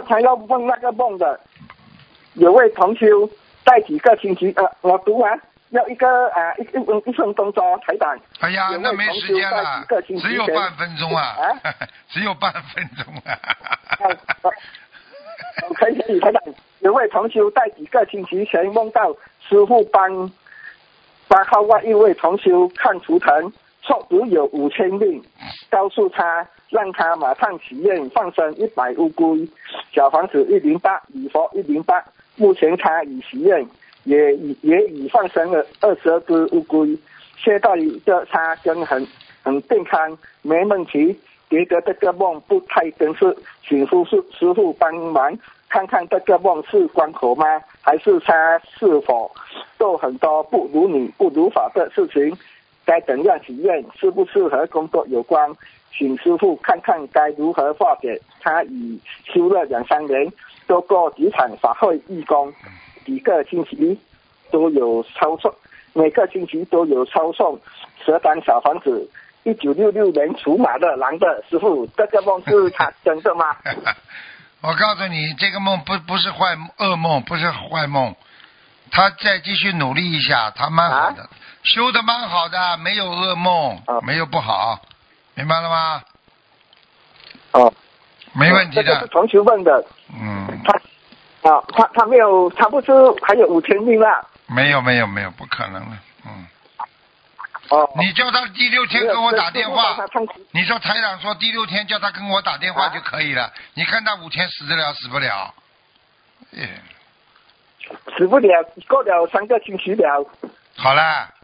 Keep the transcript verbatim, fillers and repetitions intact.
才要问那个梦的，有位同修在几个星期，呃，我读完要一个啊、呃、一一一分钟钟台长。 哎呀，那没时间了，只有半分钟啊，啊只有半分钟啊。 可以可以，台长，有位同修在几个星期前梦到师父帮帮号外一位同修看图腾，说只有五千令，告诉他让他马上许愿放生一百乌龟，小房子一零八，礼佛一零八。目前他已许愿，也已也已放生了二十二只乌龟，现在这他跟很很健康，没问题。觉得这个梦不太真实，请师傅师傅帮忙看看这个梦是关口吗？还是他是否做很多不如理不如法的事情？该怎样许愿？是不是和工作有关？请师傅看看该如何化解。他已修了两三年，做过几场法会义工，几个星期都有抄送，每个星期都有抄送十张小房子。一九六六年属马的男的师傅，这个梦是他真的吗？ 我告诉你，这个梦不不是坏噩梦，不是坏梦，他再继续努力一下，他蛮好的，啊、修的蛮好的，没有噩梦，啊、没有不好，明白了吗？ 哦， 没问题的。 这个是同学问的。 嗯。 他啊，他他没有，他不是还有五千名啦？ 没有没有没有，不可能的，嗯。 哦， 你叫他第六天跟我打电话，你说台长说第六天叫他跟我打电话就可以了。啊、你看他五天死得了死不了？ 死不了，过了三个星期了。 好了。